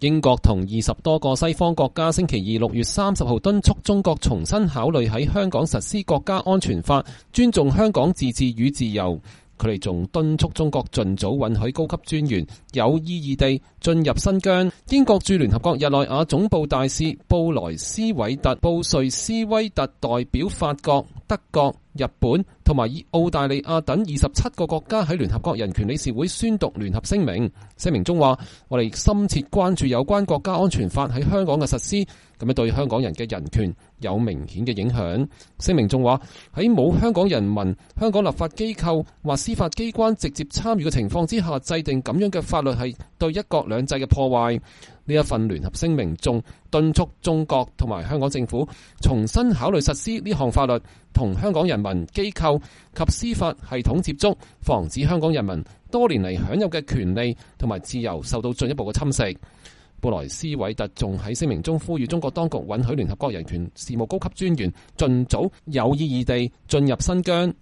英國同20多個西方國家星期二6月30號敦促中國重新考慮喺香港實施國家安全法，尊重香港自治與自由。佢哋仲敦促中國盡早允許高級專員有意義地進入新疆。英國駐聯合國日內瓦總部大使布萊斯韋特布瑞斯威特代表法國、德國、日本同埋澳大利亞等27個國家喺聯合國人權理事會宣讀聯合聲明。聲明中話：我哋深切關注有關國家安全法喺香港嘅實施，咁樣對香港人嘅人權有明顯嘅影響。聲明仲話喺冇香港人民、香港立法機構或司法機關直接參與嘅情況之下制定咁樣嘅法律係對一國兩制嘅破壞。呢一份聯合聲明仲敦促中國同埋香港政府重新考慮實施呢項法律，同香港人民、機構及司法系統接觸，防止香港人民多年嚟享有嘅權利同埋自由受到進一步嘅侵蝕。布萊斯韋特仲喺聲明中呼籲中國當局允許聯合國人權事務高級專員盡早有意義地進入新疆。